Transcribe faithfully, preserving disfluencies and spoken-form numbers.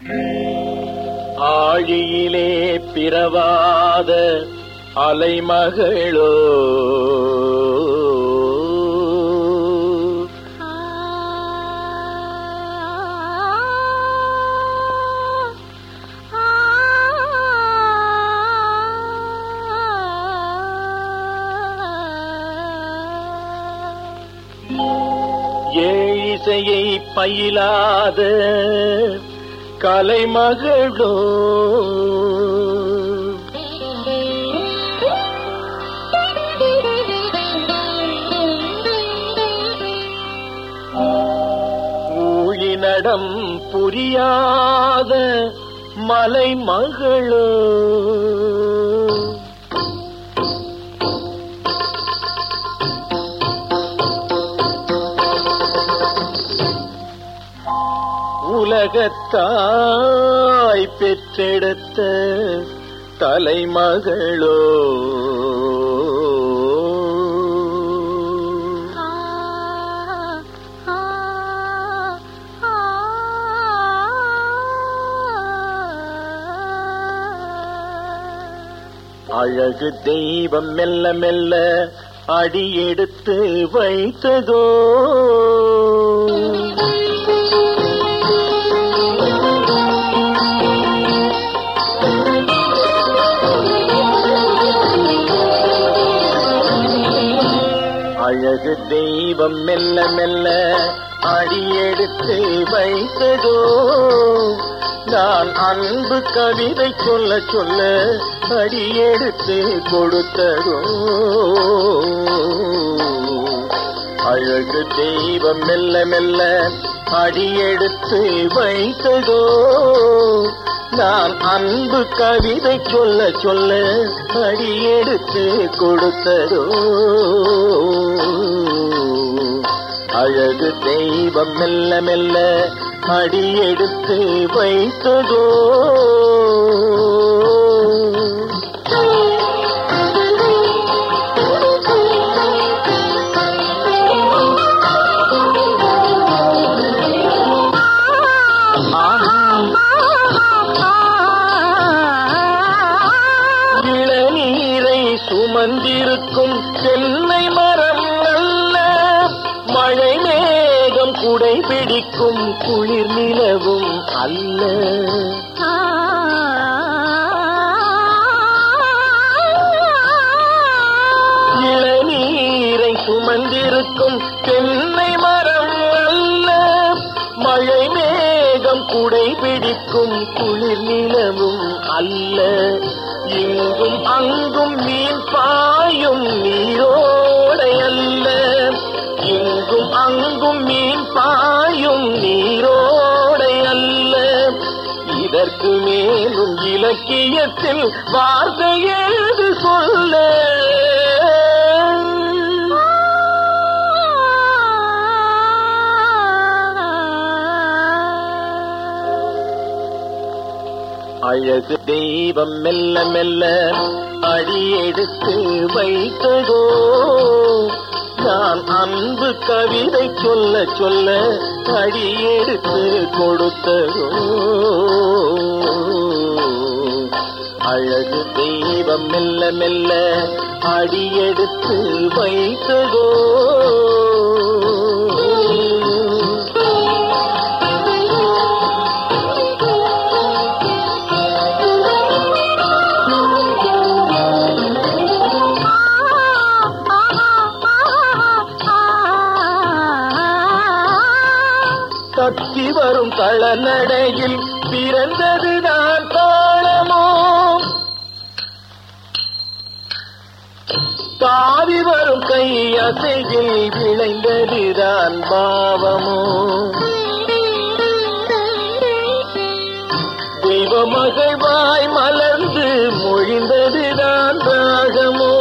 ஆழியிலே பிறவாத அலைமகளோ ஏழிசையை பயிலாத கலைமகளோ ஊழிநடம் புரியாத மலைமகளோ உலகத்தாய் பெற்றெடுத்த தலைமகளோ அழகு தெய்வம் மெல்ல மெல்ல அடியெடுத்து வைத்ததோ அழகு தெய்வம் மெல்ல மெல்ல அடியெடுத்து வைத்ததோ நான் அன்பு கவிதை சொல்ல சொல்ல அடியெடுத்து கொடுத்ததோ அழகு தெய்வம் மெல்ல மெல்ல அடியெடுத்து வைத்ததோ நான் அன்பு கவிதை சொல்ல சொல்ல அடியெடுத்து கொடுத்ததோ அழகு தெய்வம் மெல்ல மெல்ல அடியெடுத்து வைத்ததோ சுமந்திருக்கும் தென்னை மரம் நல்ல மழை மேகம் குடை பிடிக்கும் குளிர் நிலவும் அல்ல இளநீரை சுமந்திருக்கும் தென்னை மரம் அல்ல மழை மேகம் குடை பிடிக்கும் குளிர் நிலவும் அல்ல இங்கும் அங்கும் மீன் பாயும் நீரோடை அல்ல இங்கும் அங்கும் மீன் பாயும் நீரோடை அல்ல இதற்கு மேலும் இலக்கியத்தில் வார்த்தை ஏது சொல்ல அழகு தெய்வம் மெல்ல மெல்ல அடியெடுத்து வைத்ததோ நான் அன்பு கவிதை சொல்ல சொல்ல அடியெடுத்து கொடுத்ததோ அழகு தெய்வம் மெல்ல மெல்ல அடியெடுத்து வைத்ததோ தத்தி வரும் தளநடையில் பிறந்ததுதான் தாளமோ தாவி வரும் கை அசையில் விளைந்ததுதான் பாவமோ தெய்வ மகிழ்வாய் மலர்ந்து மொழிந்ததுதான் ராகமோ